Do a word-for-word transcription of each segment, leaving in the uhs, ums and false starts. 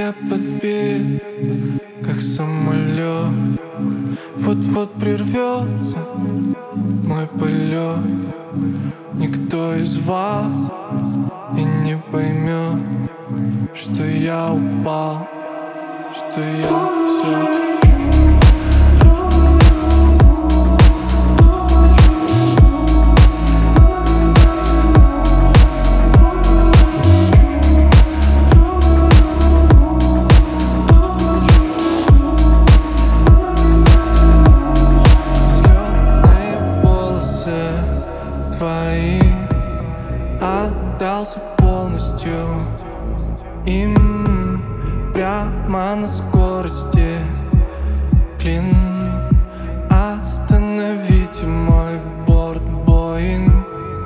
я подбит, как самолет. Вот-вот прервется мой полет. Никто из вас и не поймет, что я упал, что я все. Твои отдался полностью им, прямо на скорости. Клин, остановите мой борт, Боинг.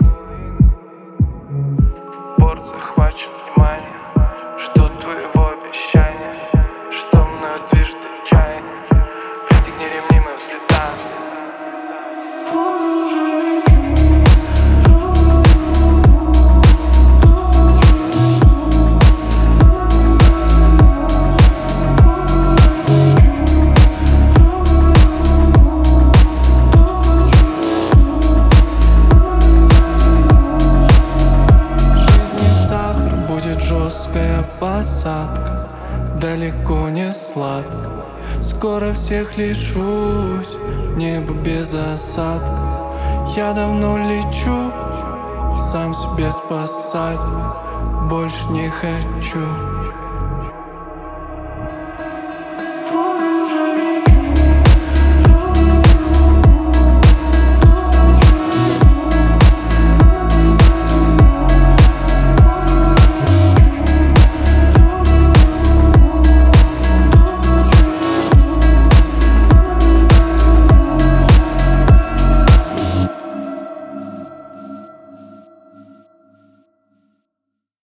Борт захвачен, внимание. Жду твоего обещания, что мною движет отчаяние. Пристегни ремни, мы взлетаем. Жесткая посадка, далеко не сладко. Скоро всех лишусь, небо без осадка. Я давно лечу, сам себе спасать больше не хочу.